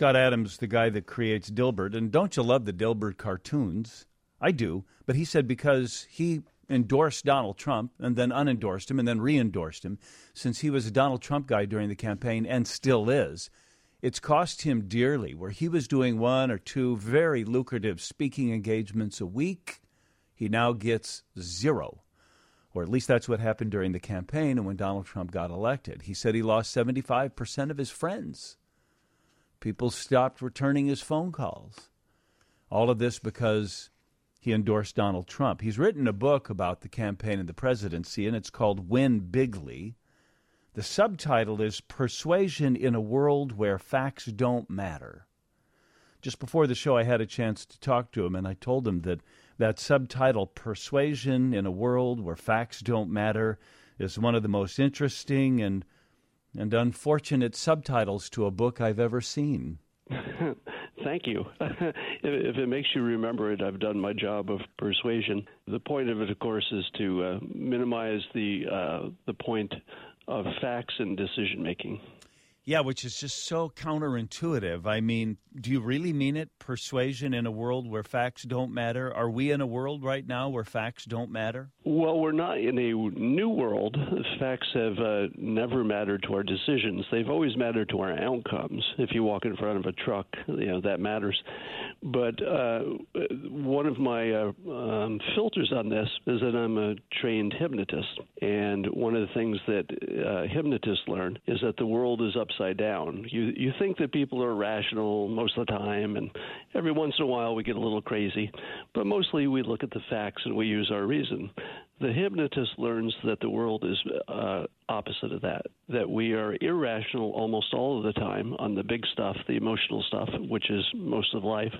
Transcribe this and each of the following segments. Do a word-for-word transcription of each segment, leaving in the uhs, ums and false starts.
Scott Adams, the guy that creates Dilbert, and don't you love the Dilbert cartoons? I do, but he said because he endorsed Donald Trump and then unendorsed him and then re-endorsed him, since he was a Donald Trump guy during the campaign and still is, it's cost him dearly. Where he was doing one or two very lucrative speaking engagements a week, he now gets zero. Or at least that's what happened during the campaign and when Donald Trump got elected. He said he lost seventy-five percent of his friends. People stopped returning his phone calls. All of this because he endorsed Donald Trump. He's written a book about the campaign and the presidency, and it's called Win Bigly. The subtitle is Persuasion in a World Where Facts Don't Matter. Just before the show, I had a chance to talk to him, and I told him that that subtitle, Persuasion in a World Where Facts Don't Matter, is one of the most interesting and and unfortunate subtitles to a book I've ever seen. Thank you. If it makes you remember it, I've done my job of persuasion. The point of it, of course, is to uh, minimize the uh, the point of facts and decision making. Yeah, which is just so counterintuitive. I mean, do you really mean it? Persuasion in a world where facts don't matter? Are we in a world right now where facts don't matter? Well, we're not in a new world. Facts have uh, never mattered to our decisions. They've always mattered to our outcomes. If you walk in front of a truck, you know, that matters. But uh, one of my uh, um, filters on this is that I'm a trained hypnotist. And one of the things that uh, hypnotists learn is that the world is upside down. You you think that people are rational most of the time, and every once in a while we get a little crazy. But mostly we look at the facts and we use our reason. The hypnotist learns that the world is uh, opposite of that, that we are irrational almost all of the time on the big stuff, the emotional stuff, which is most of life.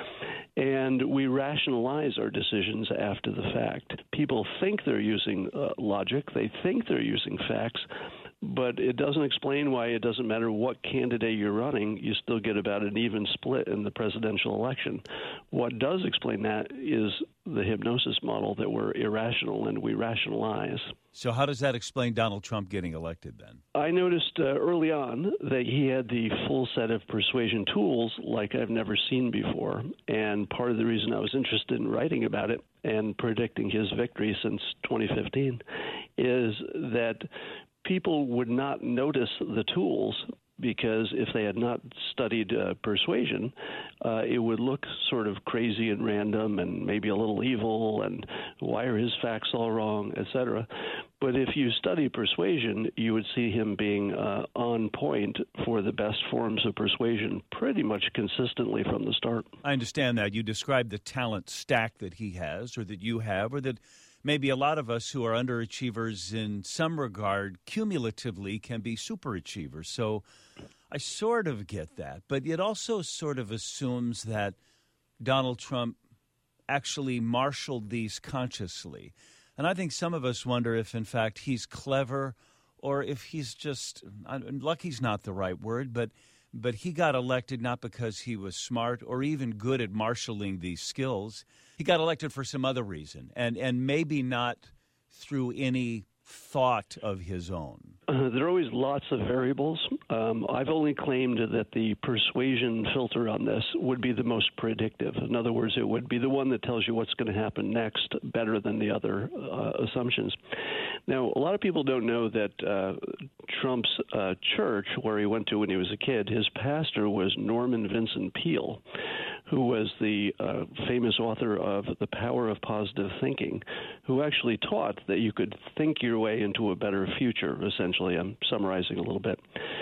And we rationalize our decisions after the fact. People think they're using uh, logic. They think they're using facts. But it doesn't explain why it doesn't matter what candidate you're running, you still get about an even split in the presidential election. What does explain that is the hypnosis model that we're irrational and we rationalize. So how does that explain Donald Trump getting elected then? I noticed uh, early on that he had the full set of persuasion tools like I've never seen before. And part of the reason I was interested in writing about it and predicting his victory since twenty fifteen is that people would not notice the tools because if they had not studied uh, persuasion, uh, it would look sort of crazy and random and maybe a little evil and why are his facts all wrong, et cetera. But if you study persuasion, you would see him being uh, on point for the best forms of persuasion pretty much consistently from the start. I understand that. You described the talent stack that he has or that you have or that maybe a lot of us who are underachievers in some regard cumulatively can be superachievers. So I sort of get that. But it also sort of assumes that Donald Trump actually marshaled these consciously. And I think some of us wonder if, in fact, he's clever or if he's just – lucky's not the right word, but but he got elected not because he was smart or even good at marshaling these skills. He got elected for some other reason, and, and maybe not through any thought of his own. Uh, there are always lots of variables. Um, I've only claimed that the persuasion filter on this would be the most predictive. In other words, it would be the one that tells you what's going to happen next better than the other uh, assumptions. Now, a lot of people don't know that uh, Trump's uh, church, where he went to when he was a kid, his pastor was Norman Vincent Peale, who was the uh, famous author of The Power of Positive Thinking, who actually taught that you could think your way into a better future, essentially. I'm summarizing a little bit.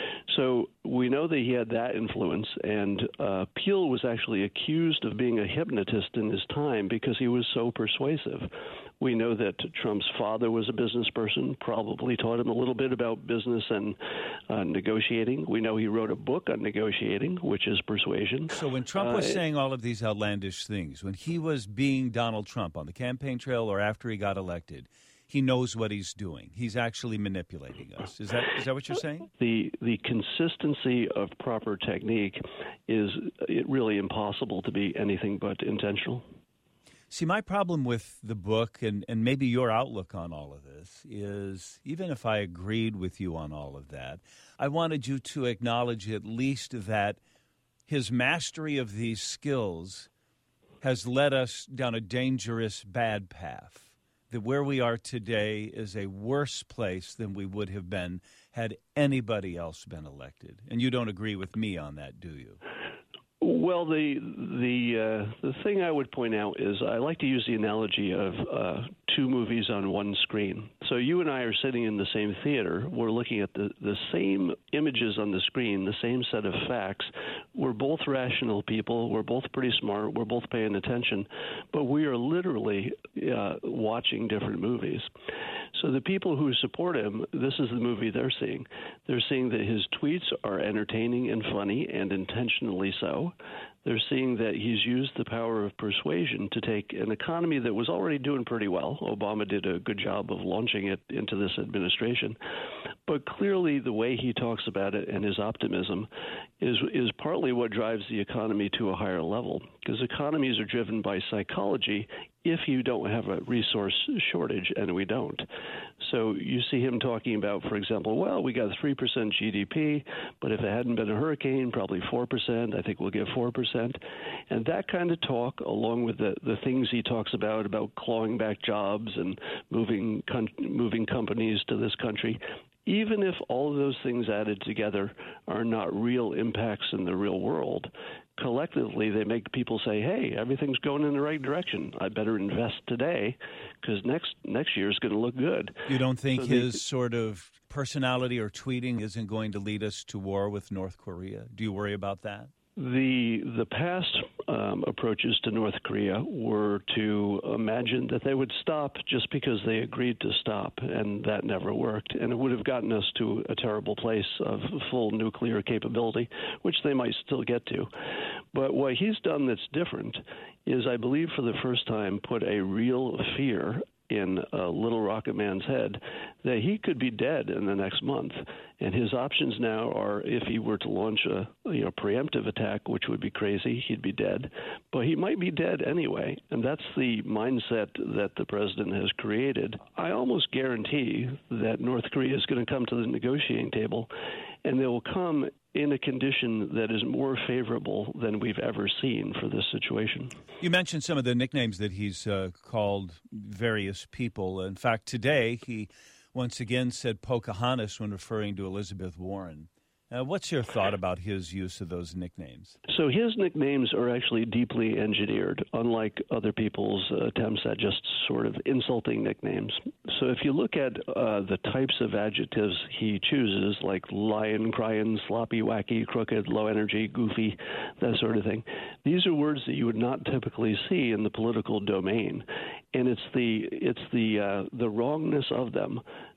So we know that he had that influence, and uh, Peale was actually accused of being a hypnotist in his time because he was so persuasive. We know that Trump's father was a business person, probably taught him a little bit about business and uh, negotiating. We know he wrote a book on negotiating, which is persuasion. So when Trump was uh, saying all of these outlandish things, when he was being Donald Trump on the campaign trail or after he got elected, he knows what he's doing. He's actually manipulating us. Is that is that what you're saying? The the consistency of proper technique is really impossible to be anything but intentional. See, my problem with the book and, and maybe your outlook on all of this is, even if I agreed with you on all of that, I wanted you to acknowledge at least that his mastery of these skills has led us down a dangerous, bad path. That where we are today is a worse place than we would have been had anybody else been elected. And you don't agree with me on that, do you? Well, the the uh, the thing I would point out is I like to use the analogy of uh, two movies on one screen. So you and I are sitting in the same theater. We're looking at the, the same images on the screen, the same set of facts. We're both rational people. We're both pretty smart. We're both paying attention. But we are literally uh, watching different movies. So the people who support him, this is the movie they're seeing. They're seeing that his tweets are entertaining and funny, and intentionally so. They're seeing that he's used the power of persuasion to take an economy that was already doing pretty well. Obama did a good job of launching it into this administration. But clearly the way he talks about it and his optimism is is partly what drives the economy to a higher level, because economies are driven by psychology if you don't have a resource shortage, and we don't. So you see him talking about, for example, well, we got three percent G D P, but if it hadn't been a hurricane, probably four percent. I think we'll get four percent. And that kind of talk, along with the, the things he talks about, about clawing back jobs and moving con- moving companies to this country, even if all of those things added together are not real impacts in the real world, collectively they make people say, hey, everything's going in the right direction. I better invest today because next next year is going to look good. You don't think so his they, sort of personality or tweeting isn't going to lead us to war with North Korea? Do you worry about that? The the past um, approaches to North Korea were to imagine that they would stop just because they agreed to stop, and that never worked. And it would have gotten us to a terrible place of full nuclear capability, which they might still get to. But what he's done that's different is, I believe for the first time, put a real fear in uh, Little Rocket Man's head that he could be dead in the next month. And his options now are, if he were to launch a you know preemptive attack, which would be crazy, he'd be dead. But he might be dead anyway. And that's the mindset that the president has created. I almost guarantee that North Korea is going to come to the negotiating table, and they will come in a condition that is more favorable than we've ever seen for this situation. You mentioned some of the nicknames that he's uh, called various people. In fact, today he once again said Pocahontas when referring to Elizabeth Warren. Uh, what's your thought about his use of those nicknames? So his nicknames are actually deeply engineered, unlike other people's attempts at just sort of insulting nicknames. So if you look at uh, the types of adjectives he chooses, like lion, crying, sloppy, wacky, crooked, low energy, goofy, that sort of thing, these are words that you would not typically see in the political domain. And it's the it's the uh, the wrongness of them.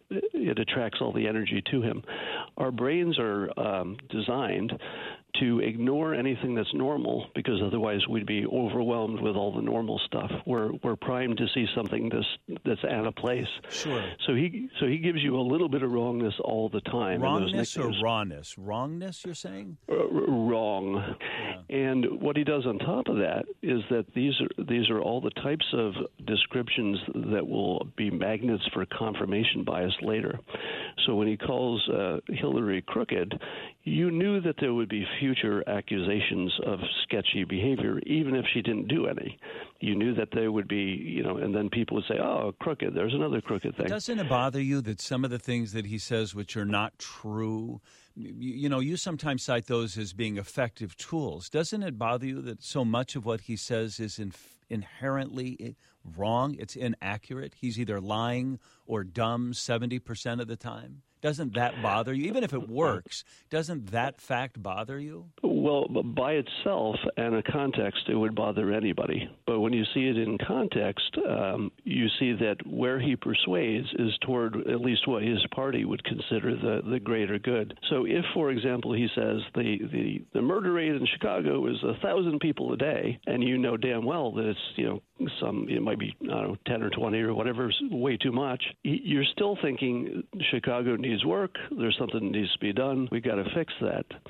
It attracts all the energy to him. Our brains are um, designed to ignore anything that's normal, because otherwise we'd be overwhelmed with all the normal stuff. We're we're primed to see something that's that's out of place. Sure. So he so he gives you a little bit of wrongness all the time. Wrongness or rawness? Wrongness, you're saying? Uh, wrong. Yeah. And what he does on top of that is that these are these are all the types of descriptions that will be magnets for confirmation bias later. So when he calls uh, Hillary crooked, you knew that there would be future accusations of sketchy behavior, even if she didn't do any. You knew that there would be, you know, and then people would say, oh, crooked, there's another crooked thing. Doesn't it bother you that some of the things that he says which are not true, you, you know, you sometimes cite those as being effective tools. Doesn't it bother you that so much of what he says is in, inherently wrong? It's inaccurate. He's either lying or dumb seventy percent of the time. Doesn't that bother you? Even if it works, doesn't that fact bother you? Well, by itself and a context, it would bother anybody. But when you see it in context, um, you see that where he persuades is toward at least what his party would consider the, the greater good. So if, for example, he says the, the, the murder rate in Chicago is a thousand people a day, and you know damn well that it's, you know, some, it might be, I don't know, ten or twenty or whatever, way too much, you're still thinking Chicago needs work. There's something that needs to be done. We got to fix that.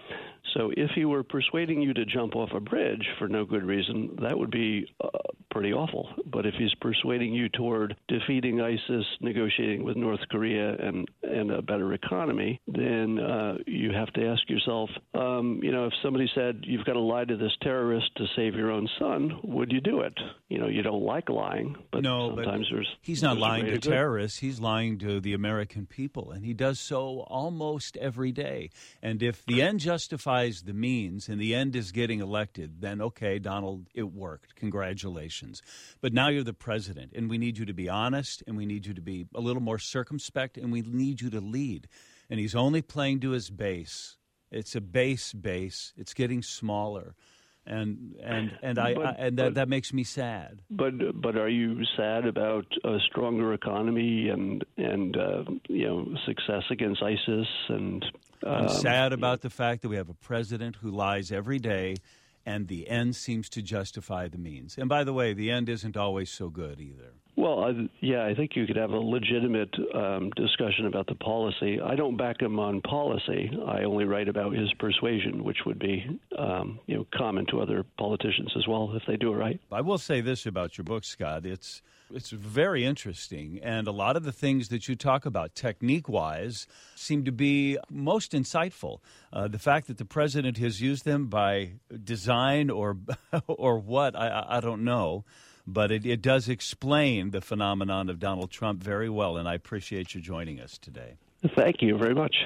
So if he were persuading you to jump off a bridge for no good reason, that would be uh, pretty awful. But if he's persuading you toward defeating ISIS, negotiating with North Korea, and, and a better economy, then uh, you have to ask yourself, um, you know, if somebody said you've got to lie to this terrorist to save your own son, would you do it? You know, you don't like lying, but no, sometimes but there's he's not there's lying to good. terrorists. He's lying to the American people, and he does so almost every day. And if the end justifies the means and the end is getting elected, then okay, Donald, it worked. Congratulations. But now you're the president, and we need you to be honest, and we need you to be a little more circumspect, and we need you to lead. And he's only playing to his base. It's a base base. It's getting smaller. And and and I, but, I and that, but, that makes me sad. But but are you sad about a stronger economy and and uh, you know success against ISIS? And um, I'm sad about the fact that we have a president who lies every day, and the end seems to justify the means. And by the way, the end isn't always so good either. Well, uh, yeah, I think you could have a legitimate um, discussion about the policy. I don't back him on policy. I only write about his persuasion, which would be, um, you know, common to other politicians as well if they do it right. I will say this about your book, Scott. It's it's very interesting, and a lot of the things that you talk about, technique-wise, seem to be most insightful. Uh, the fact that the president has used them by design or or what, I, I don't know. But it, it does explain the phenomenon of Donald Trump very well, and I appreciate you joining us today. Thank you very much.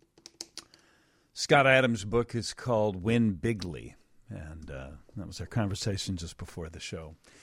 Scott Adams' book is called Win Bigly, and uh, that was our conversation just before the show.